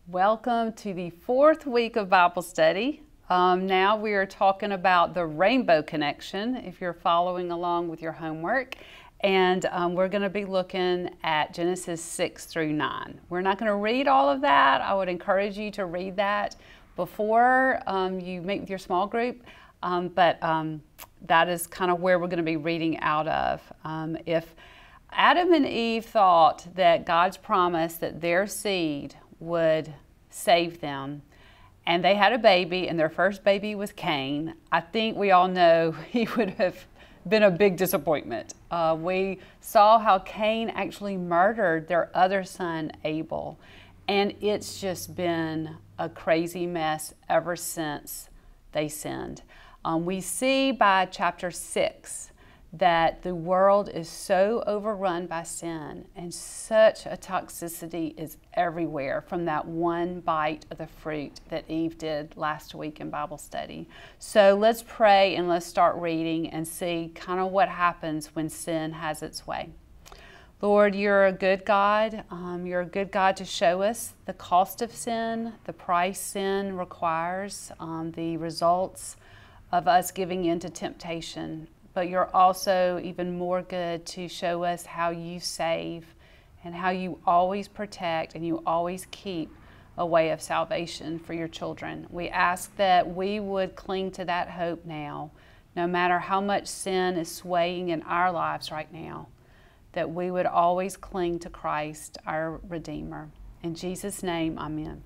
Welcome to the fourth week of Bible study. Now we are talking about the rainbow connection, if you're following along with your homework. And we're going to be looking at Genesis 6 through 9. We're not going to read all of that. I would encourage you to read that before you meet with your small group. But that is kind of where we're going to be reading out of. If Adam and Eve thought that God's promise that their seed would save them, and they had a baby, and their first baby was Cain, I think we all know he would have been a big disappointment. We saw how Cain actually murdered their other son, Abel, and it's just been a crazy mess ever since they sinned. We see by chapter 6 that the world is so overrun by sin, and such a toxicity is everywhere from that one bite of the fruit that Eve did last week in Bible study. So let's pray and let's start reading and see kind of what happens when sin has its way. Lord, you're a good God. You're a good God to show us the cost of sin, the price sin requires, the results of us giving in to temptation. But you're also even more good to show us how you save and how you always protect and you always keep a way of salvation for your children. We ask that we would cling to that hope now, no matter how much sin is swaying in our lives right now, that we would always cling to Christ, our Redeemer. In Jesus' name, amen.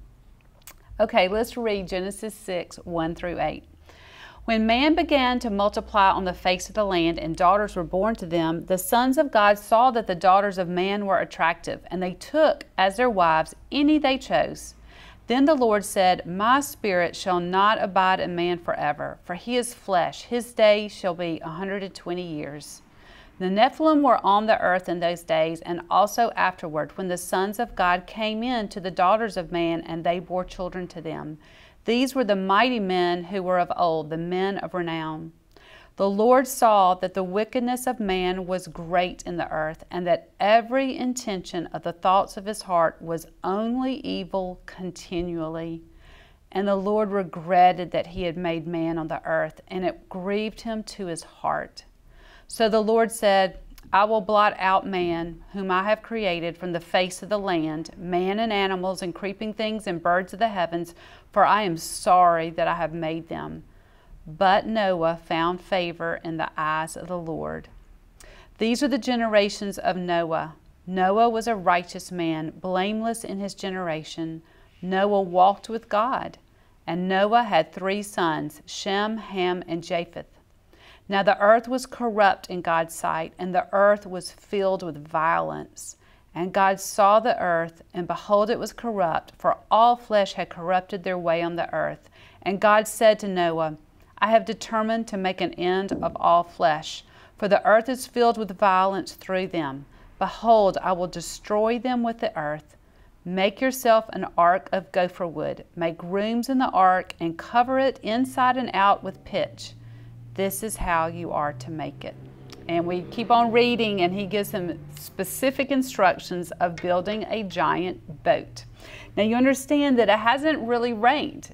Okay, let's read Genesis 6, 1 through 8. When man began to multiply on the face of the land and daughters were born to them, the sons of God saw that the daughters of man were attractive, and they took as their wives any they chose. Then the Lord said, My spirit shall not abide in man forever, for he is flesh. His days shall be 120 years. The Nephilim were on the earth in those days, and also afterward, when the sons of God came in to the daughters of man, and they bore children to them. These were the mighty men who were of old, the men of renown. The Lord saw that the wickedness of man was great in the earth, and that every intention of the thoughts of his heart was only evil continually. And the Lord regretted that he had made man on the earth, and it grieved him to his heart. So the Lord said, I will blot out man, whom I have created from the face of the land, man and animals and creeping things and birds of the heavens, for I am sorry that I have made them. But Noah found favor in the eyes of the Lord. These are the generations of Noah. Noah was a righteous man, blameless in his generation. Noah walked with God. And Noah had 3 sons, Shem, Ham, and Japheth. Now the earth was corrupt in God's sight, and the earth was filled with violence. And God saw the earth, and behold, it was corrupt, for all flesh had corrupted their way on the earth. And God said to Noah, I have determined to make an end of all flesh, for the earth is filled with violence through them. Behold, I will destroy them with the earth. Make yourself an ark of gopher wood. Make rooms in the ark, and cover it inside and out with pitch. This is how you are to make it. And we keep on reading, and he gives them specific instructions of building a giant boat. Now you understand that it hasn't really rained.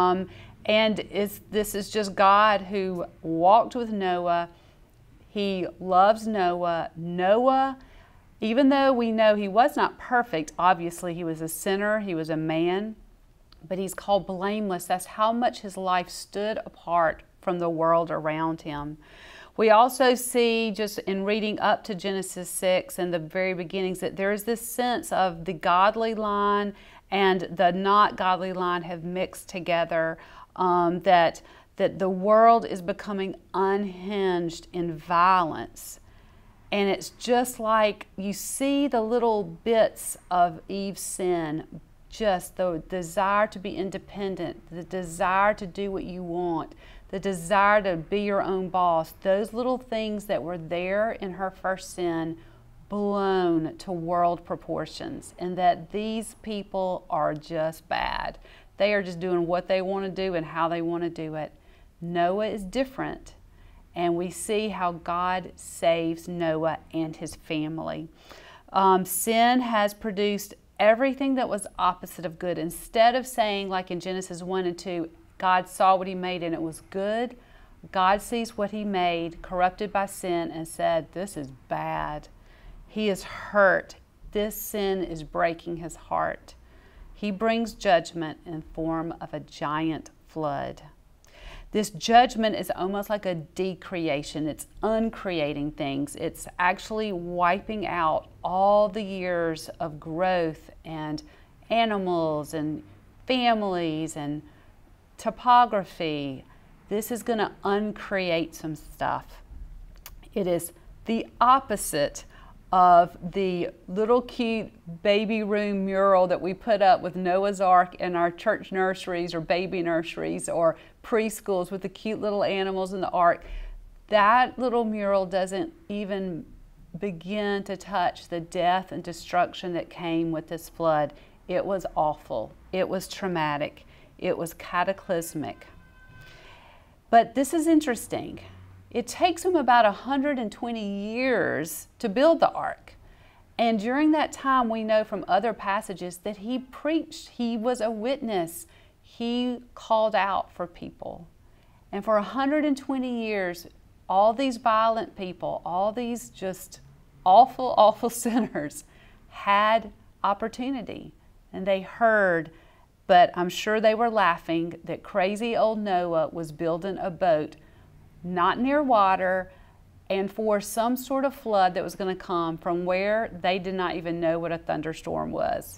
This is just God who walked with Noah. He loves Noah. Noah, even though we know he was not perfect, obviously he was a sinner, he was a man, but he's called blameless. That's how much his life stood apart from the world around him. We also see, just in reading up to Genesis 6 and the very beginnings, that there is this sense of the godly line and the not godly line have mixed together, that the world is becoming unhinged in violence. And it's just like you see the little bits of Eve's sin, just the desire to be independent, the desire to do what you want, the desire to be your own boss, those little things that were there in her first sin blown to world proportions, and that these people are just bad. They are just doing what they want to do and how they want to do it. Noah is different, and we see how God saves Noah and his family. Sin has produced everything that was opposite of good. Instead of saying, like in Genesis 1 and 2, God saw what he made and it was good, God sees what he made, corrupted by sin, and said, this is bad. He is hurt. This sin is breaking his heart. He brings judgment in form of a giant flood. This judgment is almost like a decreation. It's uncreating things. It's actually wiping out all the years of growth and animals and families and topography. This is going to uncreate some stuff. It is the opposite of the little cute baby room mural that we put up with Noah's Ark in our church nurseries or baby nurseries or preschools with the cute little animals in the ark. That little mural doesn't even begin to touch the death and destruction that came with this flood. It was awful. It was traumatic. It was cataclysmic. But this is interesting. It takes him about 120 years to build the ark. And during that time, we know from other passages that he preached. He was a witness. He called out for people. And for 120 years, all these violent people, all these just awful, awful sinners had opportunity. And they heard, but I'm sure they were laughing that crazy old Noah was building a boat not near water, and for some sort of flood that was going to come from where they did not even know what a thunderstorm was.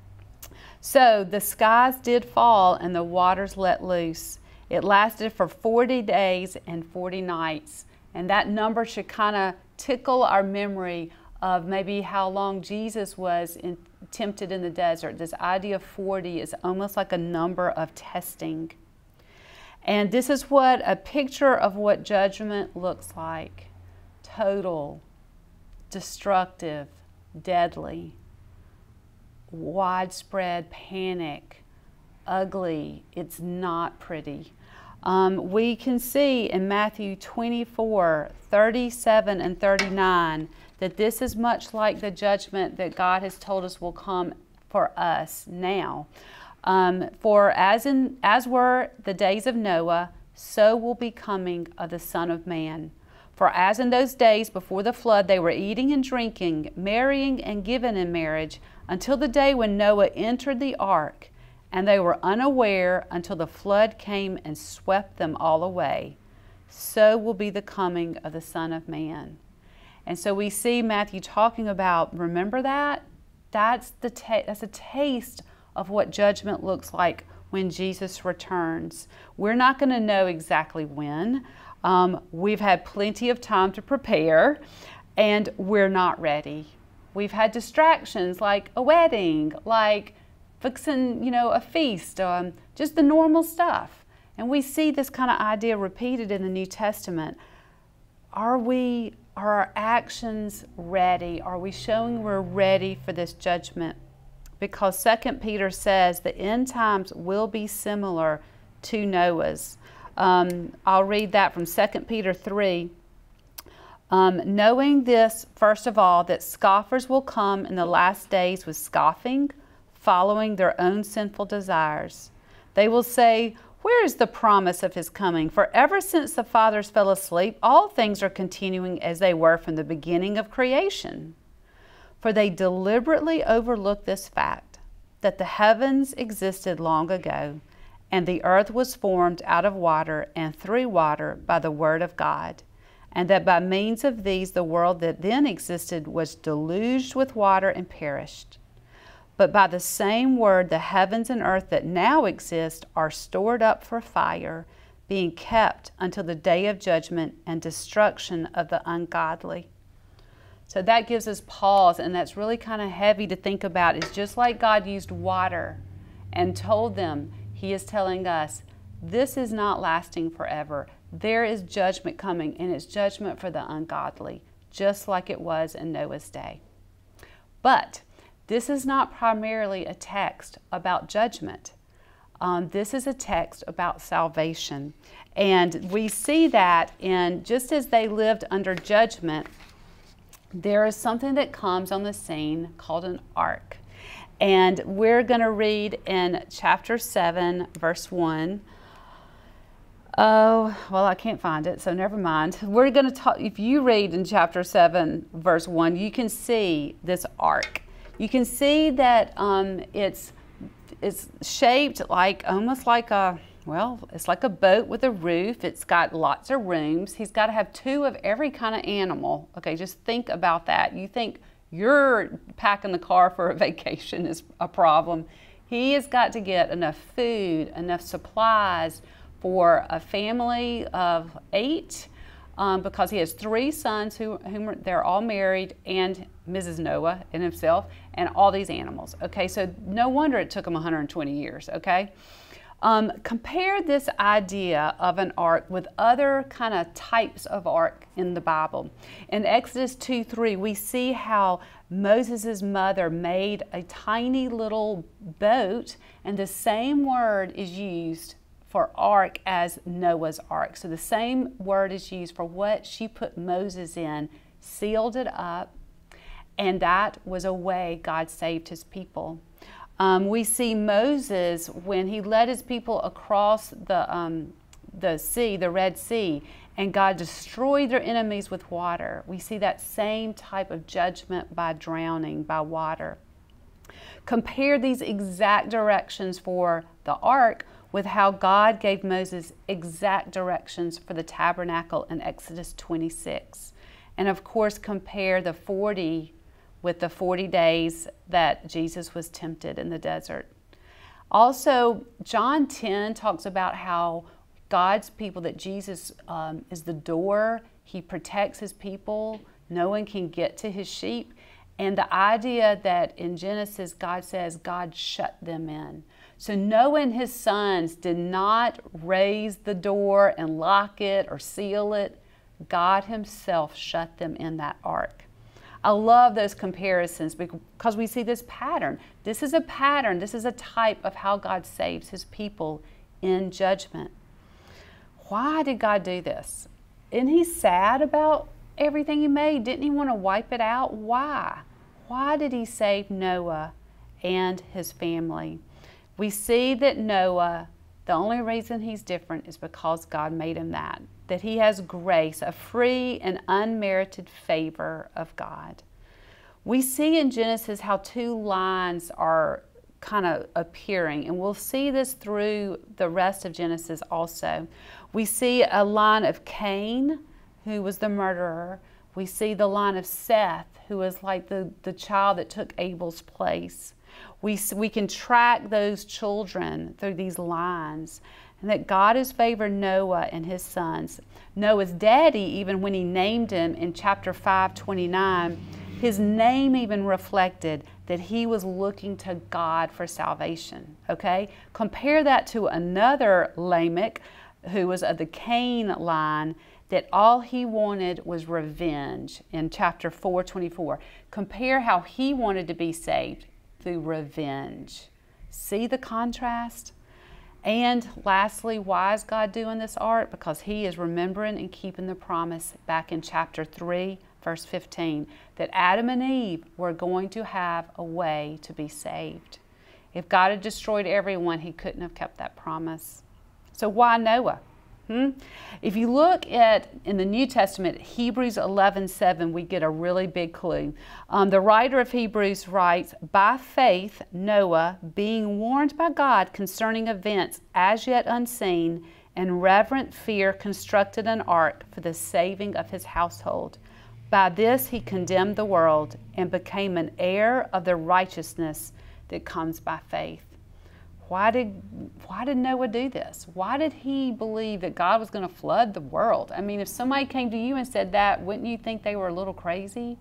So the skies did fall and the waters let loose. It lasted for 40 days and 40 nights. And that number should kind of tickle our memory of maybe how long Jesus was tempted in the desert. This idea of 40 is almost like a number of testing. And this is what a picture of what judgment looks like. Total, destructive, deadly, widespread panic, ugly. It's not pretty. We can see in Matthew 24, 37 and 39 that this is much like the judgment that God has told us will come for us now. For as were the days of Noah, so will be coming of the Son of Man. For as in those days before the flood they were eating and drinking, marrying and given in marriage, until the day when Noah entered the ark, and they were unaware until the flood came and swept them all away, so will be the coming of the Son of Man. And so we see Matthew talking about, remember that? That's a taste of what judgment looks like when Jesus returns. We're not going to know exactly when. We've had plenty of time to prepare, and we're not ready. We've had distractions like a wedding, like fixing, a feast, just the normal stuff. And we see this kind of idea repeated in the New Testament. Are our actions ready? Are we showing we're ready for this judgment? Because 2 Peter says the end times will be similar to Noah's. I'll read that from 2 Peter 3. Knowing this, first of all, that scoffers will come in the last days with scoffing, following their own sinful desires. They will say, where is the promise of his coming? For ever since the fathers fell asleep, all things are continuing as they were from the beginning of creation. For they deliberately overlook this fact, that the heavens existed long ago, and the earth was formed out of water and through water by the word of God, and that by means of these the world that then existed was deluged with water and perished. But by the same word the heavens and earth that now exist are stored up for fire, being kept until the day of judgment and destruction of the ungodly. So that gives us pause, and that's really kind of heavy to think about. It's just like God used water and told them, He is telling us, this is not lasting forever. There is judgment coming, and it's judgment for the ungodly, just like it was in Noah's day. But this is not primarily a text about judgment. This is a text about salvation. And we see that in, just as they lived under judgment, there is something that comes on the scene called an ark. And we're going to read in chapter 7, verse 1. Oh, well, I can't find it, so never mind. We're going to talk, if you read in chapter 7, verse 1, you can see this ark. You can see that it's shaped like, almost like a, well, it's like a boat with a roof. It's got lots of rooms. He's got to have 2 of every kind of animal. Okay, just think about that. You think you're packing the car for a vacation is a problem. He has got to get enough food, enough supplies for a family of 8, because he has 3 sons whom they're all married, and Mrs. Noah and himself, and all these animals. Okay, so no wonder it took him 120 years. Okay, compare this idea of an ark with other kind of types of ark in the Bible. In Exodus 2:3, we see how Moses' mother made a tiny little boat, and the same word is used for ark as Noah's ark. So the same word is used for what she put Moses in, sealed it up, and that was a way God saved his people. We see Moses, when he led his people across the sea, the Red Sea, and God destroyed their enemies with water. We see that same type of judgment by drowning, by water. Compare these exact directions for the ark with how God gave Moses exact directions for the tabernacle in Exodus 26. And of course, compare the 40 with the 40 days that Jesus was tempted in the desert. Also, John 10 talks about how God's people, that Jesus is the door. He protects his people. No one can get to his sheep. And the idea that in Genesis, God says God shut them in. So Noah and his sons did not raise the door and lock it or seal it. God himself shut them in that ark. I love those comparisons because we see this pattern. This is a pattern. This is a type of how God saves his people in judgment. Why did God do this? Isn't he sad about everything he made? Didn't he want to wipe it out? Why? Why did he save Noah and his family? We see that Noah, the only reason he's different is because God made him that he has grace, a free and unmerited favor of God. We see in Genesis how 2 lines are kind of appearing, and we'll see this through the rest of Genesis also. We see a line of Cain, who was the murderer. We see the line of Seth, who was like the child that took Abel's place. We can track those children through these lines, and that God has favored Noah and his sons. Noah's daddy, even when he named him in chapter 5:29, his name even reflected that he was looking to God for salvation. Okay? Compare that to another Lamech, who was of the Cain line, that all he wanted was revenge in chapter 4:24. Compare how he wanted to be saved through revenge. See the contrast? And lastly, why is God doing this ark? Because he is remembering and keeping the promise back in chapter 3, verse 15, that Adam and Eve were going to have a way to be saved. If God had destroyed everyone, he couldn't have kept that promise. So why Noah? If you look at, in the New Testament, Hebrews 11:7, we get a really big clue. The writer of Hebrews writes, "By faith, Noah, being warned by God concerning events as yet unseen, in reverent fear constructed an ark for the saving of his household. By this he condemned the world and became an heir of the righteousness that comes by faith." Why did Noah do this? Why did he believe that God was going to flood the world? I mean, if somebody came to you and said that, wouldn't you think they were a little crazy?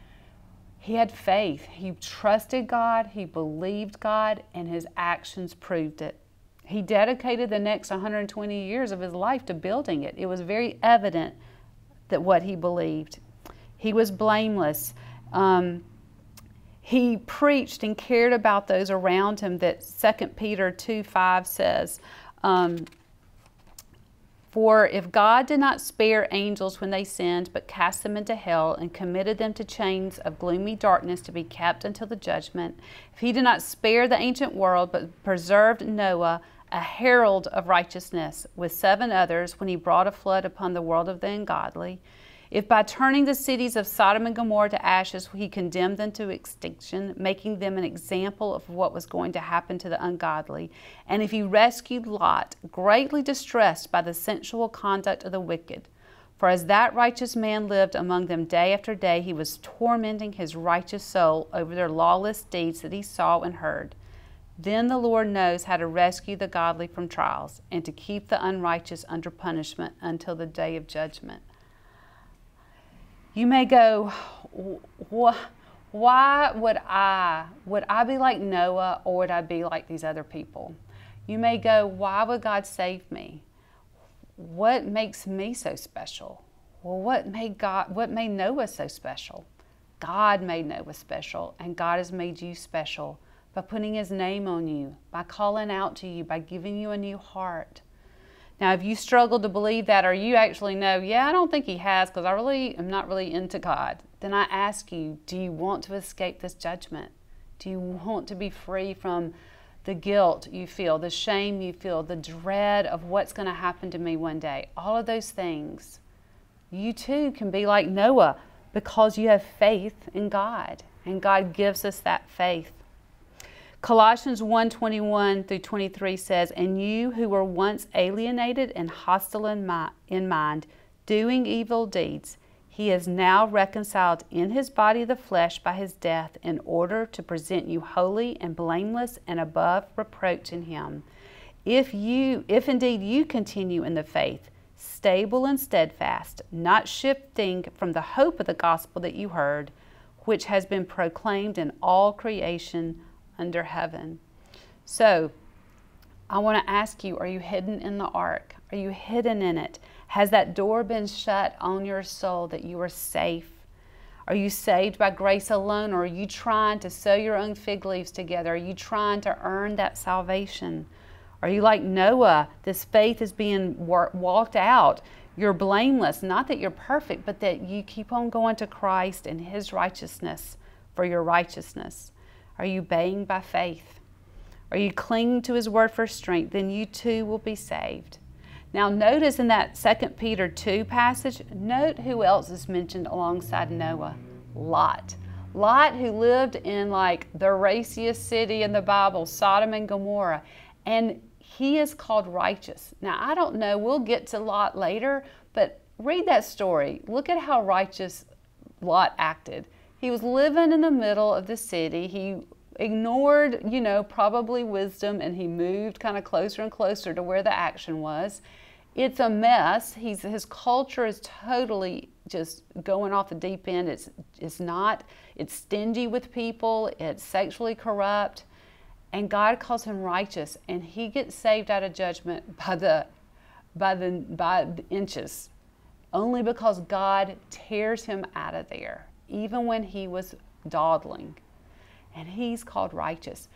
He had faith. He trusted God, he believed God, and his actions proved it. He dedicated the next 120 years of his life to building it. It was very evident that what he believed. He was blameless. He preached and cared about those around him, that 2 Peter 2:5 says, For if God did not spare angels when they sinned, but cast them into hell and committed them to chains of gloomy darkness to be kept until the judgment, if he did not spare the ancient world, but preserved Noah, a herald of righteousness, with 7 others, when he brought a flood upon the world of the ungodly, if by turning the cities of Sodom and Gomorrah to ashes, he condemned them to extinction, making them an example of what was going to happen to the ungodly, and if he rescued Lot, greatly distressed by the sensual conduct of the wicked, for as that righteous man lived among them day after day, he was tormenting his righteous soul over their lawless deeds that he saw and heard. Then the Lord knows how to rescue the godly from trials, and to keep the unrighteous under punishment until the day of judgment. You may go, why would I be like Noah, or would I be like these other people? You may go, why would God save me? What makes me so special? Well, what made Noah so special? God made Noah special, and God has made you special by putting his name on you, by calling out to you, by giving you a new heart. Now, if you struggle to believe that, or you actually know, yeah, I don't think he has, because I really am not really into God, then I ask you, do you want to escape this judgment? Do you want to be free from the guilt you feel, the shame you feel, the dread of what's going to happen to me one day? All of those things. You too can be like Noah because you have faith in God, and God gives us that faith. Colossians 1:21 through 23 says, "And you who were once alienated and hostile in mind, doing evil deeds, he is now reconciled in his body of the flesh by his death, in order to present you holy and blameless and above reproach in him. If indeed you continue in the faith, stable and steadfast, not shifting from the hope of the gospel that you heard, which has been proclaimed in all creation under heaven." So, I want to ask you, are you hidden in the ark? Are you hidden in it? Has that door been shut on your soul that you are safe? Are you saved by grace alone, or are you trying to sew your own fig leaves together? Are you trying to earn that salvation? Are you like Noah? This faith is being walked out. You're blameless, not that you're perfect, but that you keep on going to Christ and his righteousness for your righteousness. Are you obeying by faith? Are you clinging to his word for strength? Then you too will be saved. Now notice in that 2 Peter 2 passage, note who else is mentioned alongside Noah. Lot. Lot, who lived in like the raciest city in the Bible, Sodom and Gomorrah. And he is called righteous. Now I don't know, we'll get to Lot later, but read that story. Look at how righteous Lot acted. He was living in the middle of the city. He ignored, probably wisdom, and he moved kind of closer and closer to where the action was. It's a mess. His culture is totally just going off the deep end. It's stingy with people. It's sexually corrupt. And God calls him righteous, and he gets saved out of judgment by the inches, only because God tears him out of there, even when he was dawdling. And he's called righteous.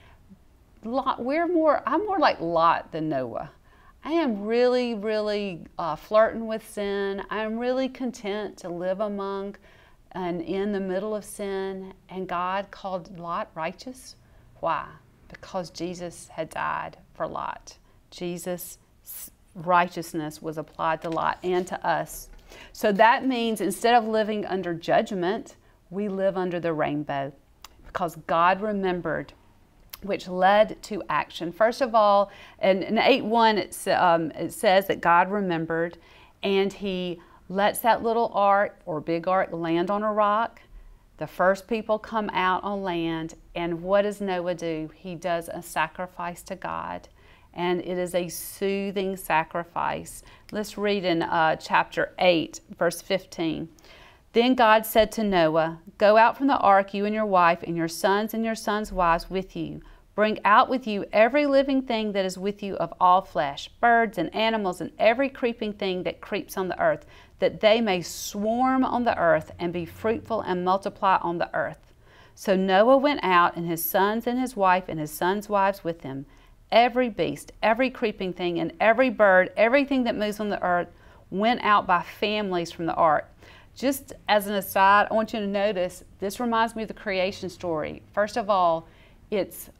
I'm more like Lot than Noah. I am really, really flirting with sin. I'm really content to live among and in the middle of sin. And God called Lot righteous. Why? Because Jesus had died for Lot. Jesus' righteousness was applied to Lot and to us. So that means instead of living under judgment, we live under the rainbow, because God remembered, which led to action. First of all, in 8:1 it says that God remembered, and he lets that little ark or big ark land on a rock. The first people come out on land, and what does Noah do? He does a sacrifice to God, and it is a soothing sacrifice. Let's read in chapter 8, verse 15. Then God said to Noah, "Go out from the ark, you and your wife, and your sons' wives with you. Bring out with you every living thing that is with you of all flesh, birds and animals and every creeping thing that creeps on the earth, that they may swarm on the earth and be fruitful and multiply on the earth." So Noah went out, and his sons and his wife and his sons' wives with him. Every beast, every creeping thing, and every bird, everything that moves on the earth went out by families from the ark. Just as an aside, I want you to notice, this reminds me of the creation story. First of all, it's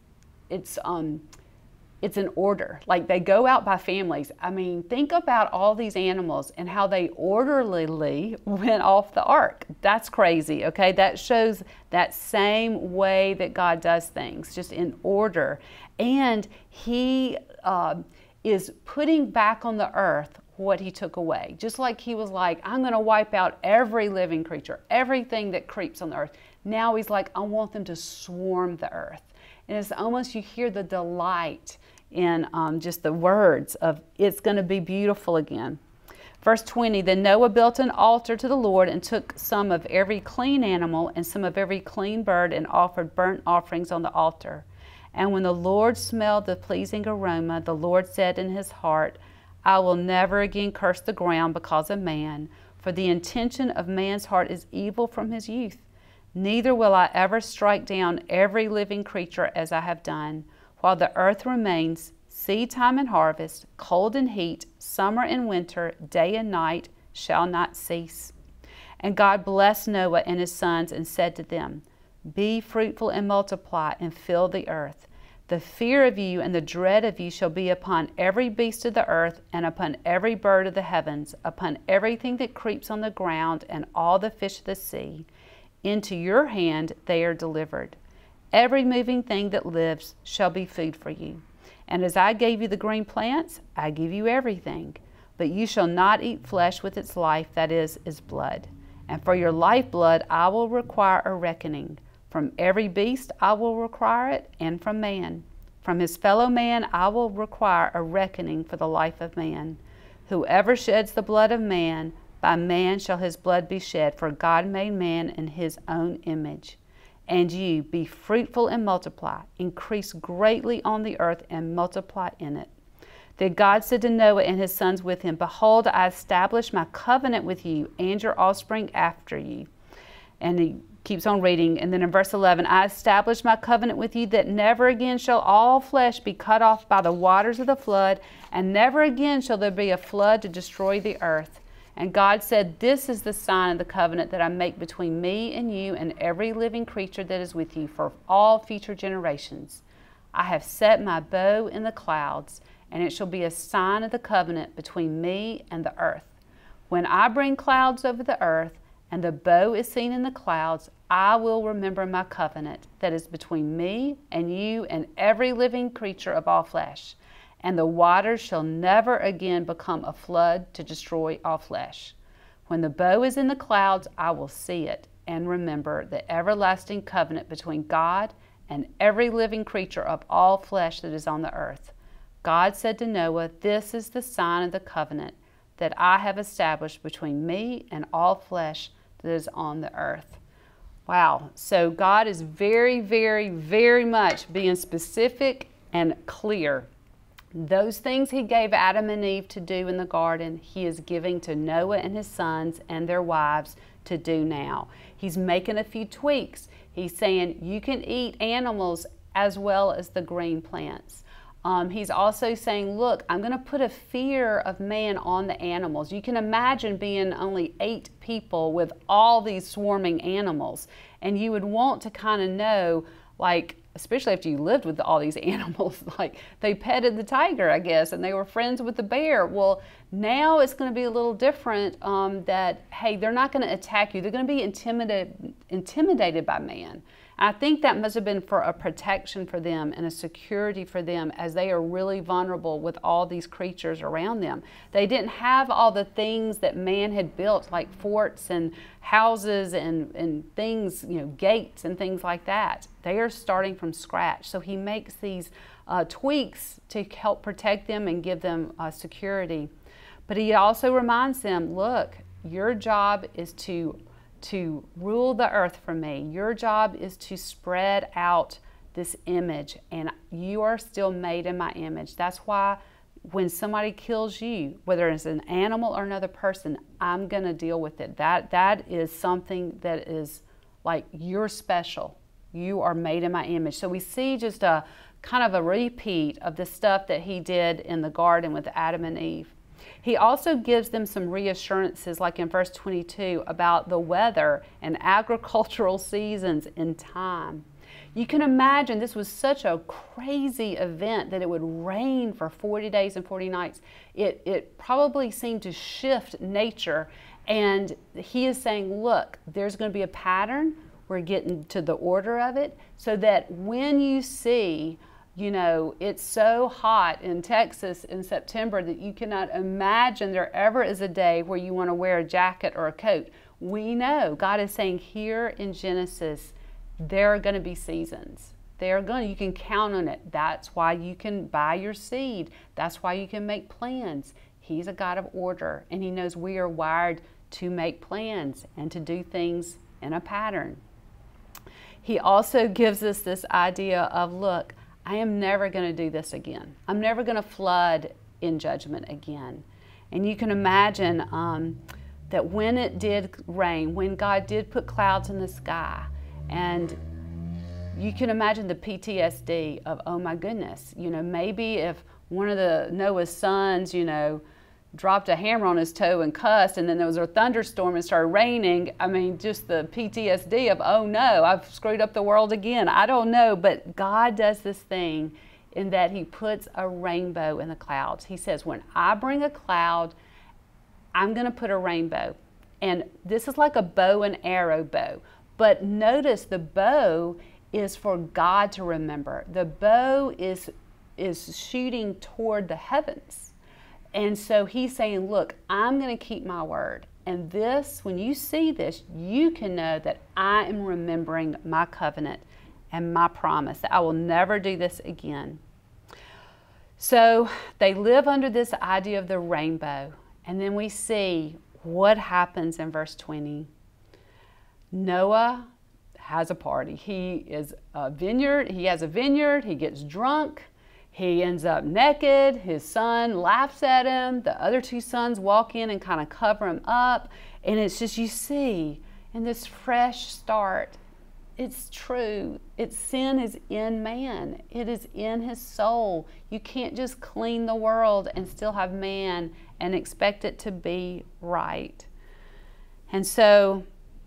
an order. Like, they go out by families. I mean, think about all these animals and how they orderly went off the ark. That's crazy, okay? That shows that same way that God does things, just in order. And He is putting back on the earth what He took away. Just like He was like, I'm going to wipe out every living creature, everything that creeps on the earth. Now He's like, I want them to swarm the earth. And it's almost, you hear the delight in just the words of, it's going to be beautiful again. Verse 20, then Noah built an altar to the Lord and took some of every clean animal and some of every clean bird and offered burnt offerings on the altar. And when the Lord smelled the pleasing aroma, the Lord said in His heart, I will never again curse the ground because of man, for the intention of man's heart is evil from his youth. Neither will I ever strike down every living creature as I have done. While the earth remains, seed time and harvest, cold and heat, summer and winter, day and night shall not cease. And God blessed Noah and his sons and said to them, be fruitful and multiply and fill the earth. The fear of you and the dread of you shall be upon every beast of the earth and upon every bird of the heavens, upon everything that creeps on the ground and all the fish of the sea. Into your hand they are delivered. Every moving thing that lives shall be food for you. And as I gave you the green plants, I give you everything. But you shall not eat flesh with its life, that is blood. And for your lifeblood I will require a reckoning. From every beast I will require it, and from man. From his fellow man I will require a reckoning for the life of man. Whoever sheds the blood of man, by man shall his blood be shed, for God made man in His own image. And you, be fruitful and multiply, increase greatly on the earth and multiply in it. Then God said to Noah and his sons with him, behold, I establish my covenant with you and your offspring after you. And he keeps on reading, and then in verse 11, I establish my covenant with you that never again shall all flesh be cut off by the waters of the flood, and never again shall there be a flood to destroy the earth. And God said, this is the sign of the covenant that I make between me and you and every living creature that is with you for all future generations. I have set my bow in the clouds, and it shall be a sign of the covenant between me and the earth. When I bring clouds over the earth, and the bow is seen in the clouds, I will remember my covenant that is between me and you and every living creature of all flesh. And the waters shall never again become a flood to destroy all flesh. When the bow is in the clouds, I will see it and remember the everlasting covenant between God and every living creature of all flesh that is on the earth. God said to Noah, this is the sign of the covenant that I have established between me and all flesh that is on the earth. Wow. So God is very, very, very much being specific and clear. Those things He gave Adam and Eve to do in the garden, He is giving to Noah and his sons and their wives to do now. He's making a few tweaks. He's saying you can eat animals as well as the green plants. He's also saying, look, I'm going to put a fear of man on the animals. You can imagine being only 8 people with all these swarming animals. And you would want to kind of know, like, especially after you lived with all these animals, like they petted the tiger, I guess, and they were friends with the bear. Well, now it's going to be a little different that, hey, they're not going to attack you. They're going to be intimidated by man. I think that must have been for a protection for them and a security for them as they are really vulnerable with all these creatures around them. They didn't have all the things that man had built, like forts and houses and things, you know, gates and things like that. They are starting from scratch. So He makes these tweaks to help protect them and give them security. But He also reminds them, look, your job is to rule the earth for me. Your job is to spread out this image, and you are still made in my image. That's why when somebody kills you, whether it's an animal or another person, I'm going to deal with it. That is something that is like, you're special. You are made in my image. So we see just a kind of a repeat of the stuff that He did in the garden with Adam and Eve. He also gives them some reassurances, like in verse 22, about the weather and agricultural seasons in time. You can imagine this was such a crazy event that it would rain for 40 days and 40 nights. It probably seemed to shift nature. And he is saying, look, there's going to be a pattern. We're getting to the order of it, so that when you see, you know, it's so hot in Texas in September that you cannot imagine there ever is a day where you want to wear a jacket or a coat. We know God is saying here in Genesis, there are going to be seasons. You can count on it. That's why you can buy your seed. That's why you can make plans. He's a God of order, and he knows we are wired to make plans and to do things in a pattern. He also gives us this idea of, look, I am never going to do this again. I'm never going to flood in judgment again. And you can imagine that when it did rain, when God did put clouds in the sky, and you can imagine the PTSD of, oh my goodness, you know, maybe if one of the Noah's sons, you know, dropped a hammer on his toe and cussed, and then there was a thunderstorm and started raining. I mean, just the PTSD of, oh no, I've screwed up the world again. I don't know, but God does this thing in that he puts a rainbow in the clouds. He says, when I bring a cloud, I'm going to put a rainbow. And this is like a bow and arrow bow. But notice the bow is for God to remember. The bow is shooting toward the heavens. And so he's saying, look, I'm going to keep my word. And this, when you see this, you can know that I am remembering my covenant and my promise, that I will never do this again. So they live under this idea of the rainbow. And then we see what happens in verse 20. Noah has a party. He has a vineyard. He gets drunk. He ends up naked. His son laughs at him. The other two sons walk in and kind of cover him up. And it's just, you see, in this fresh start, it's true. Sin is in man. It is in his soul. You can't just clean the world and still have man and expect it to be right. And so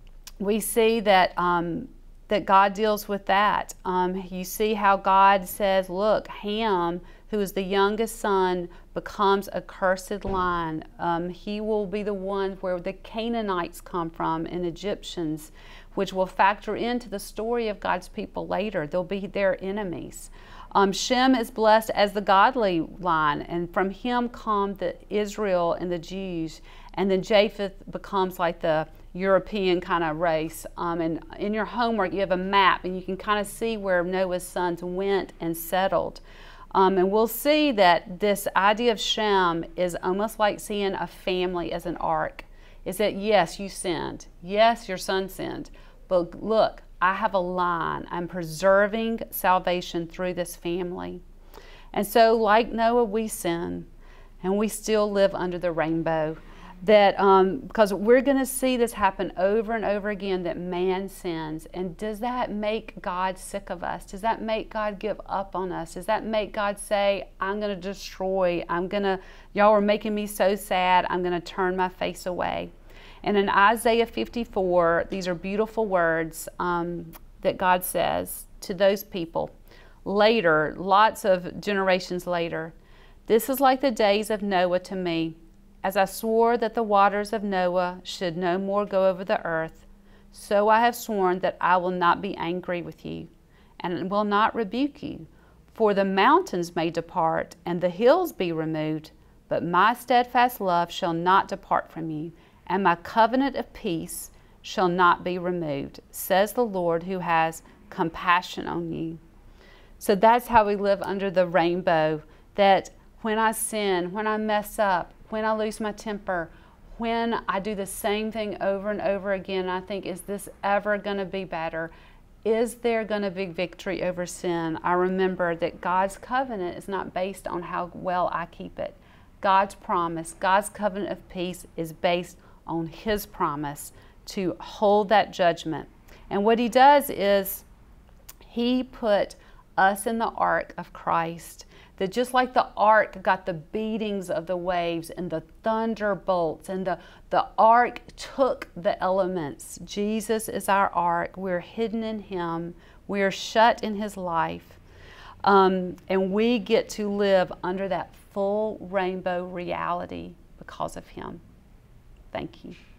we see that that God deals with that. You see how God says, look, Ham, who is the youngest son, becomes a cursed line. He will be the one where the Canaanites come from and Egyptians, which will factor into the story of God's people later. They'll be their enemies. Shem is blessed as the godly line, and from him come the Israel and the Jews. And then Japheth becomes like the European kind of race. And in your homework, you have a map, and you can kind of see where Noah's sons went and settled. And we'll see that this idea of Shem is almost like seeing a family as an ark. Is that, yes, you sinned. Yes, your son sinned. But look, I have a line. I'm preserving salvation through this family. And so, like Noah, we sin, and we still live under the rainbow. That because we're going to see this happen over and over again, that man sins. And does that make God sick of us? Does that make God give up on us? Does that make God say, I'm going to destroy, y'all are making me so sad, I'm going to turn my face away? And in Isaiah 54, these are beautiful words that God says to those people later, lots of generations later. This is like the days of Noah to me. As I swore that the waters of Noah should no more go over the earth, so I have sworn that I will not be angry with you, and will not rebuke you. For the mountains may depart, and the hills be removed, but my steadfast love shall not depart from you, and my covenant of peace shall not be removed, says the Lord, who has compassion on you. So that's how we live under the rainbow, that when I sin, when I mess up, when I lose my temper, when I do the same thing over and over again, I think, is this ever going to be better? Is there going to be victory over sin? I remember that God's covenant is not based on how well I keep it. God's promise, God's covenant of peace is based on His promise to hold that judgment. And what He does is He put us in the ark of Christ, that just like the ark got the beatings of the waves and the thunderbolts, and the ark took the elements. Jesus is our ark. We're hidden in Him. We're shut in His life. And we get to live under that full rainbow reality because of Him. Thank you.